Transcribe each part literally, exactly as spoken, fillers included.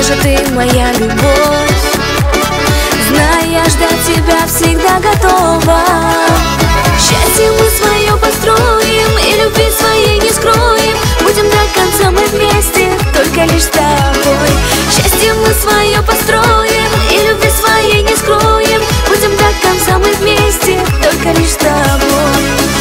же ты моя любовь. Знай, я ждать тебя всегда готова. Счастье мы свое построим и любви своей не скроем. Будем до конца мы вместе, только лишь с тобой. Счастье мы свое построим и любви своей не скроем. Будем до конца мы вместе, только лишь с тобой.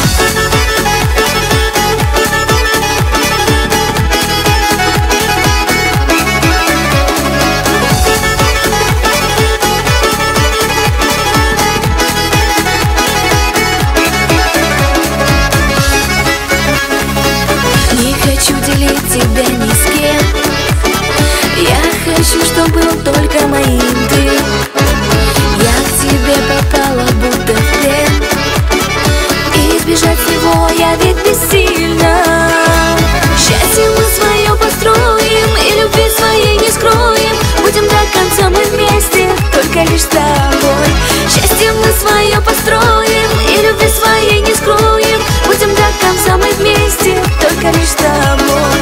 Тебя ни с кем. Я хочу, чтобы был только моим ты. Я к тебе попала будто в плен, и избежать его я ведь бессильна. Счастье мы свое построим и любви своей не скроем. Будем до конца мы вместе, только лишь с тобой. Счастье мы свое построим и любви своей не скроем. Будем до конца мы вместе, только лишь с тобой.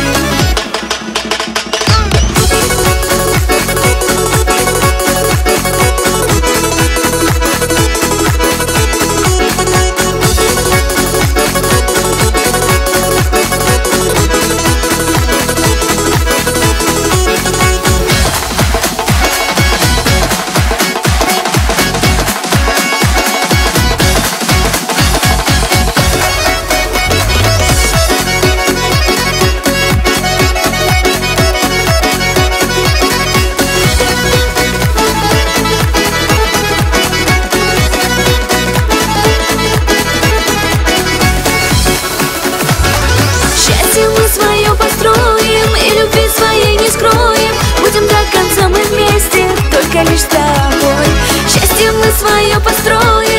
Свое построим и любви своей не скроем. Будем до конца мы вместе, только лишь с тобой. Счастье мы свое построим